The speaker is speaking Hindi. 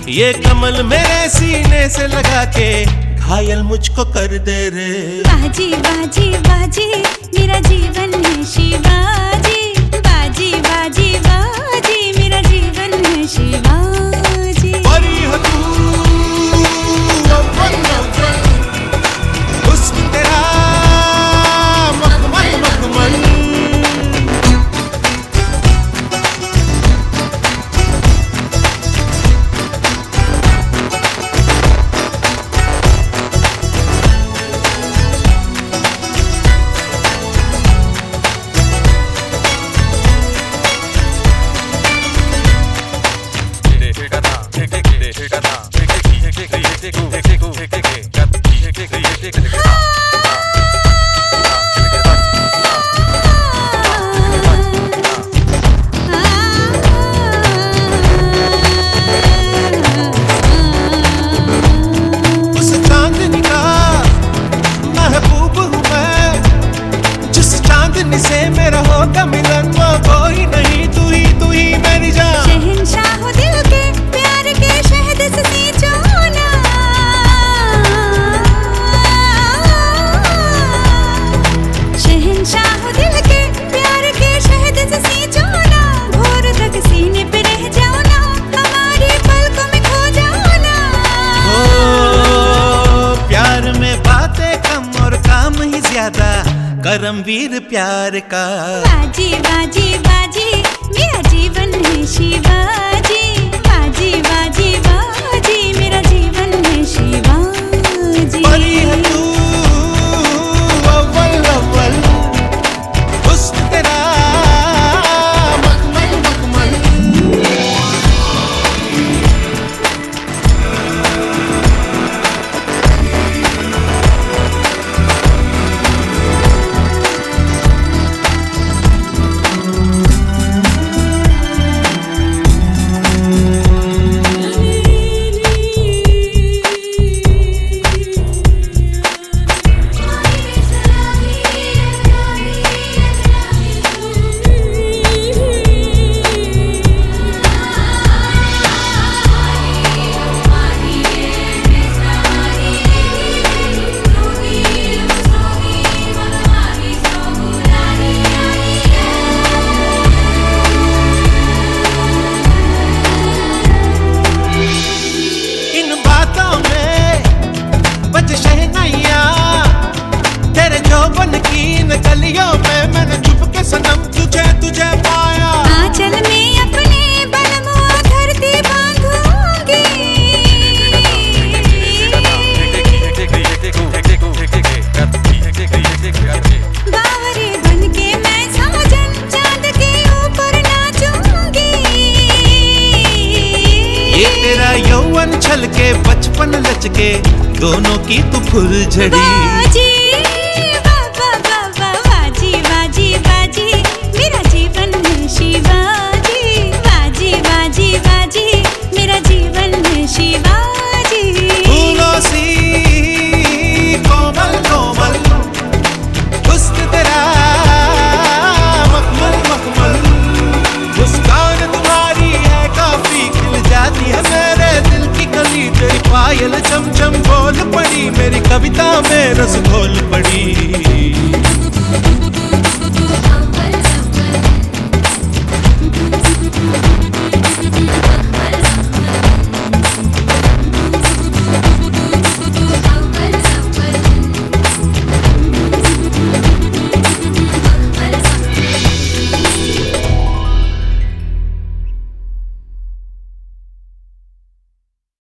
ये कमल मेरे सीने से लगा के घायल मुझको कर दे रे। बाजी बाजी बाजी मेरा जीवन है शिवाजी, बाजी बाजी बाजी मेरा जीवन है शिवाजी। परी हो तू अव्वल अव्वल, हुस्न तेरा मखमल मखमल। से मेरा होगा मिलन वो कोई नहीं, तू ही मेरी जान। शहंशाह दिल के प्यार के शहद से सींचो ना, शहंशाह दिल के प्यार के शहद से सींचो ना, भोर तक सीने पे रह जाओ ना, हमारी पलकों में खो जाओ ना। ओ प्यार में बातें कम और काम ही ज्यादा, करमवीर प्यार का। बाजी बाजी बाजी मेरा जीवन है शिवाजी, बाजी बाजी बाजी मेरा जीवन है शिवाजी। परी है तू अव्वल अव्वल, हुस्न तेरा मखमल मखमल। गलियों में मैंने छुप के सनम तुझे पाया, आंचल में अपने बलमुआ धरती बांधूंगी, बावरे बन के मैं साजन चांद के ऊपर नाचूंगी। ये तेरा यौवन छलके बचपन लचके दोनों की तू फुलझड़ी। शिवाजी, बाजी बाजी बाजी मेरा जीवन है शिवाजी।